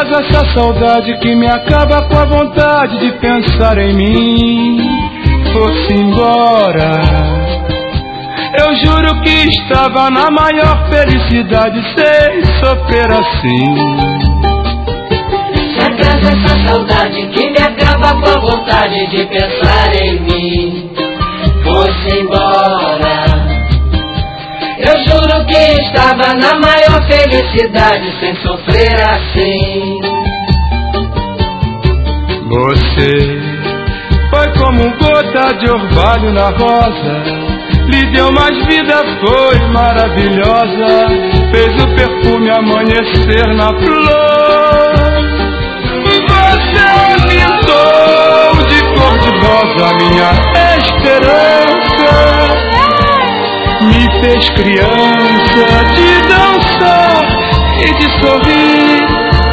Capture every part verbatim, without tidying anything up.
acaso essa saudade que me acaba com a vontade de pensar em mim fosse embora, eu juro que estava na maior felicidade sem sofrer assim. Se acaso essa saudade que me acaba com a vontade de pensar em mim fosse embora, eu juro que estava na maior felicidade sem sofrer assim. Você foi como gota de orvalho na rosa, lhe deu mais vida, foi maravilhosa, fez o perfume amanhecer na flor. Você pintou de cor de rosa minha esperança, me fez criança de dançar e de sorrir,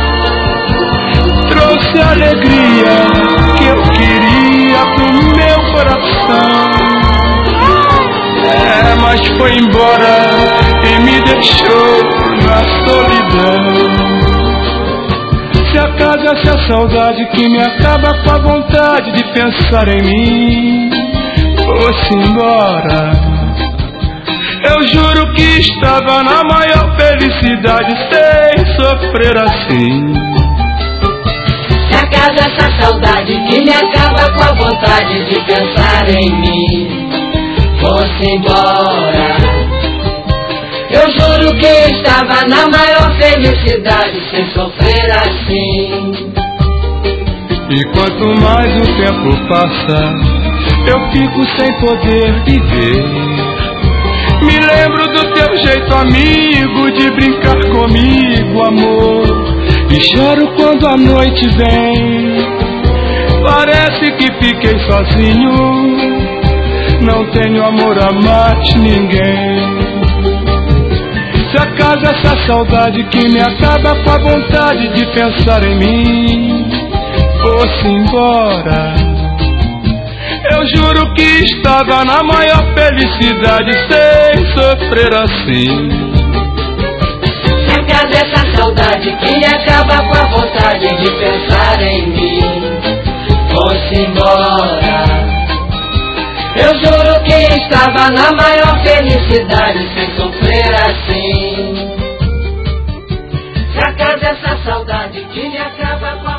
trouxe a alegria que eu queria pro meu coração. É, mas foi embora e me deixou na solidão. Se acaso essa saudade que me acaba com a vontade de pensar em mim fosse embora, eu juro que estava na maior felicidade sem sofrer assim. Se acaso essa saudade que me acaba com a vontade de pensar em mim fosse embora, eu juro que estava na maior felicidade sem sofrer assim. E quanto mais o tempo passa, eu fico sem poder viver. Me lembro do teu jeito amigo de brincar comigo, amor, e choro quando a noite vem. Parece que fiquei sozinho, não tenho amor a mais ninguém. Se acaso essa saudade que me acaba com a vontade de pensar em mim fosse embora, eu juro que estava na maior felicidade sem sofrer assim. Se acaso essa saudade que me acaba com a vontade de pensar em mim fosse embora, eu juro que estava na maior felicidade sem sofrer assim. Se acaso essa saudade que me acaba com a